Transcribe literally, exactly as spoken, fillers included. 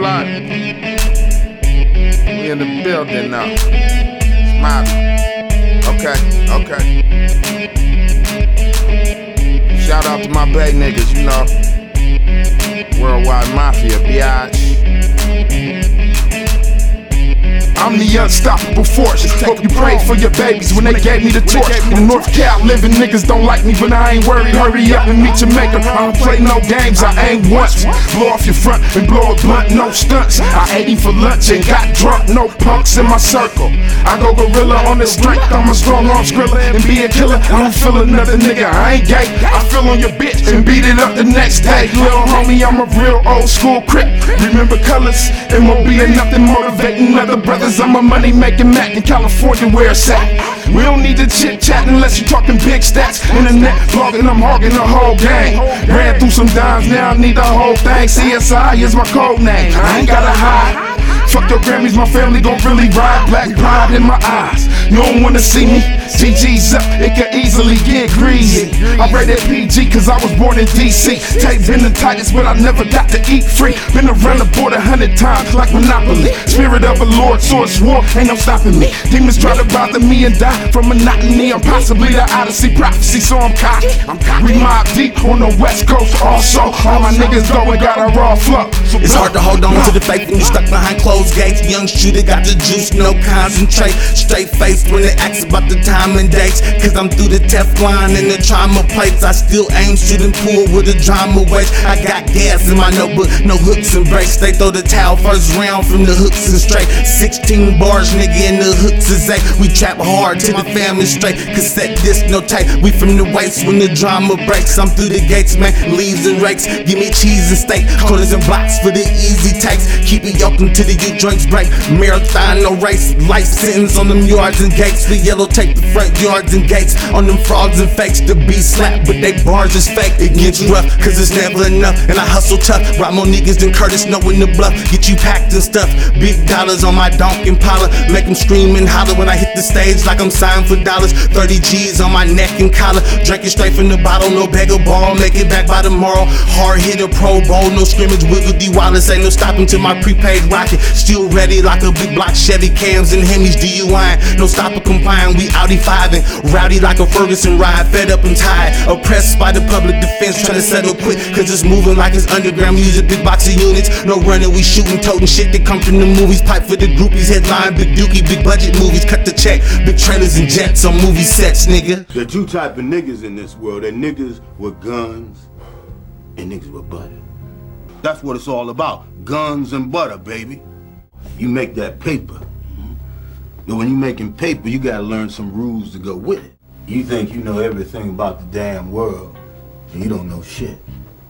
block. We in the building now. Smiley. Okay, okay. Shout out to my Bay niggas, you know. Worldwide Mafia, biatch. I'm the unstoppable force. Hope you prayed for your babies when they gave me the torch. In North Cal, living niggas don't like me, but I ain't worried. Hurry up and meet Jamaica. I don't play no games, I aim once. Blow off your front and blow a blunt, no stunts. I ate him for lunch and got drunk, no punks in my circle. I go gorilla on the strength, I'm a strong arm skrilla and be a killer. I don't feel another nigga, I ain't gay. I feel on your bitch and beat it up the next day. Little homie, I'm a real old school crip. Remember colors, M O B and nothing motivating other brothers. I'm a money making Mac in California where it's at. We don't need to chit chat unless you talking big stats. Internet blogging, I'm hogging the whole game. Ran through some dimes, now I need the whole thing. C S I is my code name, I ain't gotta hide. Fuck your Grammys, my family gon' really ride. Black pride in my eyes, you don't wanna see me. G G's up, it could easily get greasy. I rated P G cause I was born in D C. Tape been the tightest, but I never got to eat free. Been around the board a hundred times like Monopoly. Spirit of a Lord, source war, ain't no stopping me. Demons try to bother me and die from monotony. I'm possibly the Odyssey prophecy, so I'm cocky. We mob deep on the West Coast also. All my niggas go and got a raw flow. It's hard to hold on to the faith when you stuck behind closed gates. Young shooter got the juice, no concentrate. Straight faced when they ask about the time and dates. Cause I'm through the Teflon and the trauma plates. I still aim, shoot and pull with a drama waste. I got gas in my notebook, no hooks and breaks. They throw the towel first round from the hooks and straight. Sixteen bars, nigga, and the hooks is eight. We trap hard till the family straight. Cassette disc, no tape. We from the waist when the drama breaks. I'm through the gates, man, leaves and rakes. Give me cheese and steak, corners and blocks for the easy takes. Keep it yoking till the youth joints break. Marathon, no race, life sentence on them yards and gates. The yellow tape, the front yards and gates. On them frauds and fakes, the beat slap, but they bars is fake. It gets rough, cause it's never enough. And I hustle tough, rock more niggas than Curtis, knowing the bluff. Get you packed and stuff, big dollars on my donk Impala. Make them scream and holler when I hit the stage like I'm signed for dollars. Thirty G's on my neck and collar. Drinking straight from the bottle, no bag of ball. Make it back by tomorrow. Hard hitter, Pro Bowl, no scrimmage. Wiggle D Wallace, ain't no stopping till my prepaid rocket. Still ready like a big block Chevy, Cams and Hemis, D U I. No stopper complying, we Audi five-ing. Rowdy like a Ferguson ride, fed up and tired. Oppressed by the public defense, trying to settle quick. Cause it's moving like it's underground music, big box of units. No running, we shooting, toting shit that come from the movies. Pipe for the groupies, headline, big dookie, big budget movies. Cut the check, big trailers and jets on movie sets, nigga. There are two type of niggas in this world. There are niggas with guns and niggas with butter. That's what it's all about. Guns and butter, baby. You make that paper. But when you making paper, you gotta learn some rules to go with it. You think you know everything about the damn world, and you don't know shit.